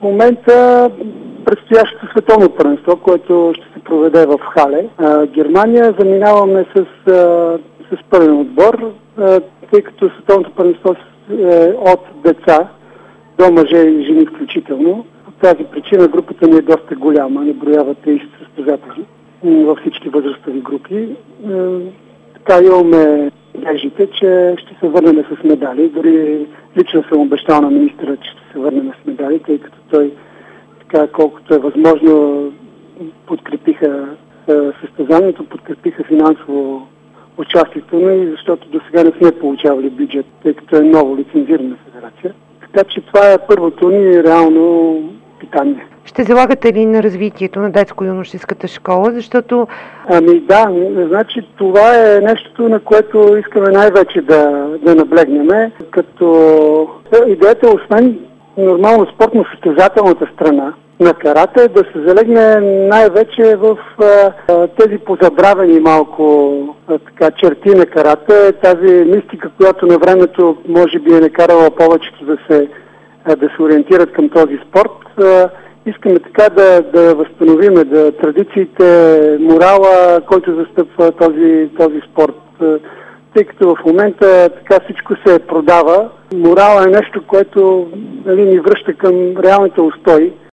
момента предстоящото световно първенство, което ще се проведе в Хале. Германия заминаваме с първен отбор, тъй като световното първенство е от деца до мъже и жени включително. По тази причина групата ни е доста голяма, наброява 30 състезатели във всички възрастови групи. Така имаме надеждите, че ще се върнем с медали. Дори лично съм обещал на министъра, че ще се върнем с медали, тъй като той, така колкото е възможно, подкрепиха състезанието, подкрепиха финансово участието ни, защото до сега не сме получавали бюджет, тъй като е ново лицензирана федерация. Така че това е първото ни реално питание. Ще залагате ли на развитието на детско-юношеската школа, защото... Да, значи това е нещо, на което искаме най-вече да наблегнем, като идеята, освен нормално спортно-състезателната страна на карате, да се залегне най-вече в тези позабравени малко черти на карате, тази мистика, която на времето може би е накарала повечето да се ориентират към този спорт. Искаме така да възстановиме традициите, морала, който застъпва този спорт. Тъй като в момента така всичко се продава. Морала е нещо, което ни връща към реалните устои.